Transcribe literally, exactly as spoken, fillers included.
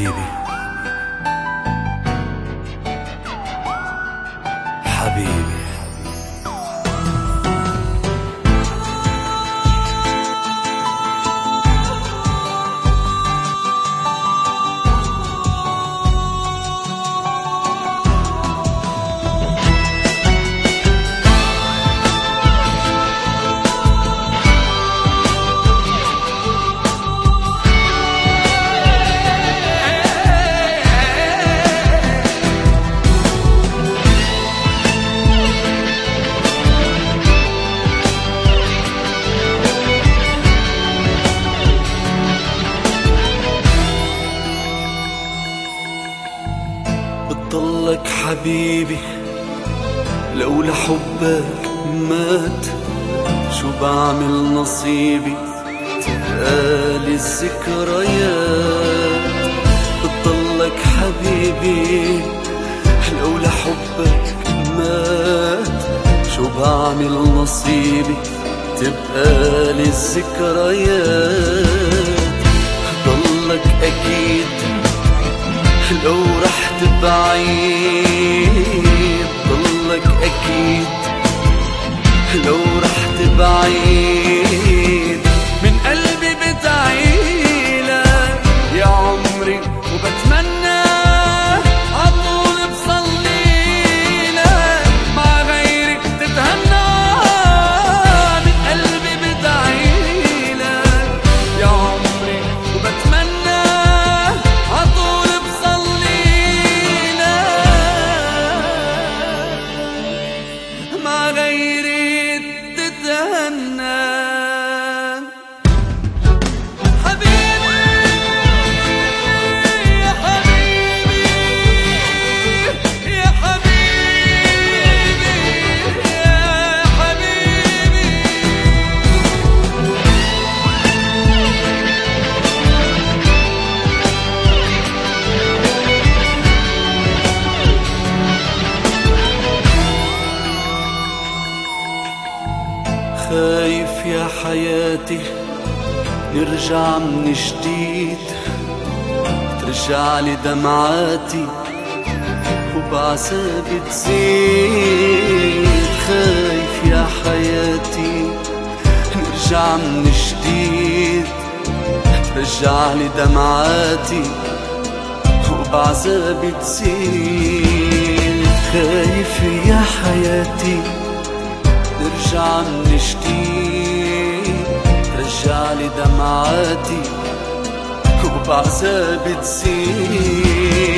حبيبي حبيبي بتضلك حبيبي لولا حبك مات، شو بعمل نصيبي تقالي الذكريات. بتضلك حبيبي لولا حبك مات، شو بعمل نصيبي تبقالي الذكريات. ضلك أكيد لو رحت بعيد، ضلك أكيد لو رحت بعيد. من قلبي بدعيلك يا عمري وبتمنى عطول بصليلك مع غيرك تتهنى. من قلبي بدعيلك يا عمري وبتمنى عطول مع غيري تتهنى. حبيبي يا حبيبي يا حبيبي يا حبيبي. خايف يا حياتي نرجع من جديد، ترجع لي دمعاتي وبعذابي تزيد. خايف يا حياتي نرجع من جديد، ترجع لي دمعاتي وبعذابي تزيد. خايف يا حياتي نرجع من جديد، ترجع لي دمعاتي وبعذابي تزيد.